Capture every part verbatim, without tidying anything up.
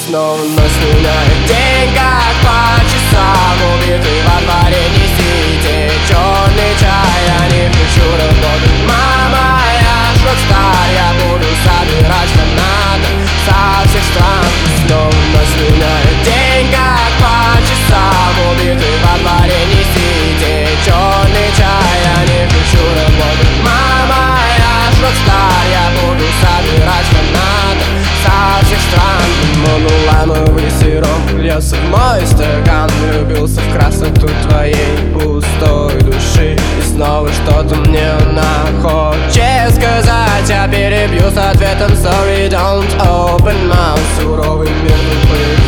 снова ночь сменяет день, как по часам. Убитый во дворе несите черный чай. Я не хочу работать, мама, я ж рокстар. Я буду собирать фанатов со всех стран. Снова ночь сменяет день, как по часам. Убитый во дворе несите черный чай. Я не хочу работать, мама, я ж рокстар. Я буду собирать фанатов со всех стран. Моноламовый сироп льется в мой стакан. Влюбился в красоту твоей пустой души. И снова что-то мне хочет сказать. Я перебью с ответом sorry, don't open mouth. Суровый мир тупых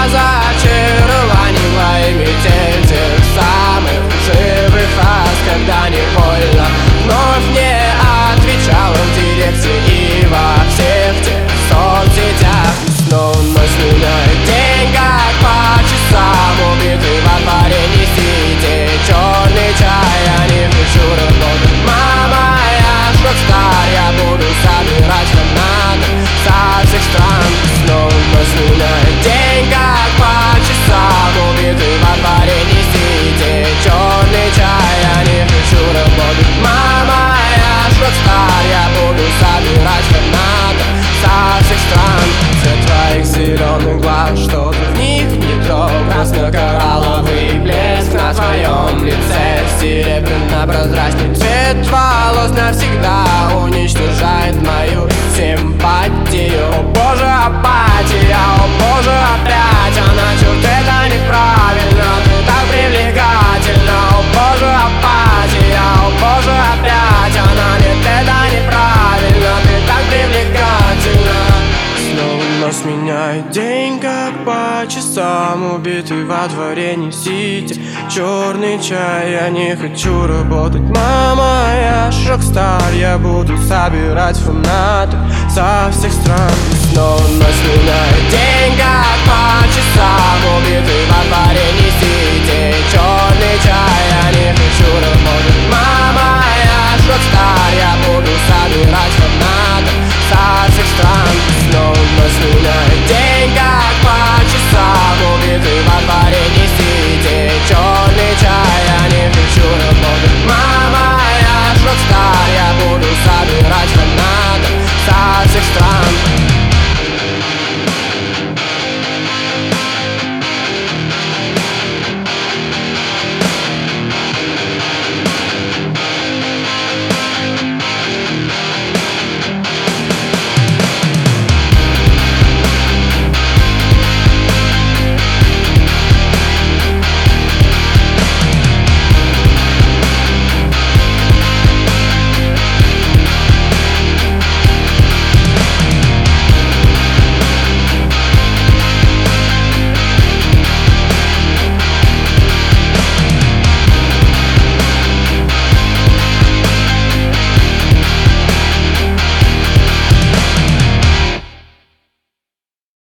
разочарований во имя тех самых живых фраз. Когда невольно вновь не отвечал в директе и во всех тех соцсетях. Снова ночь сменяет день, как по часам. Убитый во дворе несите черный чай. Я не хочу работать, мама, я ж рокстар. Я буду собирать фанатов со всех стран. Снова ночь сменяет день, как по часам. Убитый во дворе несите черный чай. Я не хочу работать, мама, я ж рокстар. Я буду собирать фанатов со всех стран. Цвет твоих зеленых глаз, что-то в них не то. Красно-коралловый блеск на твоем лице. Серебряно-прозрачный цвет волос навсегда уничтожает мою симпатию. О боже, апатия, о боже, опять она, черт, это неправильно. Ты так привлекательна. О боже, апатия, о боже, опять она, нет, это неправильно. Ты так привлекательна. Снова ночь сменяет день, как по часам. Убитый во дворе несите черный чай. Я не хочу работать, мама, я ж рокстар. Я буду собирать фанатов со всех стран. Снова ночь сменяет день, как